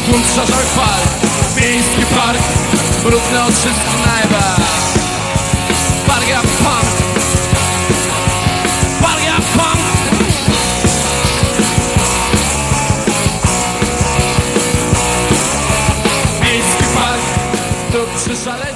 Bunt szarżowych fal, miejski park, brudny od wszystkich najba. Parga punk, parga punk. Miejski park, to przeszalenie.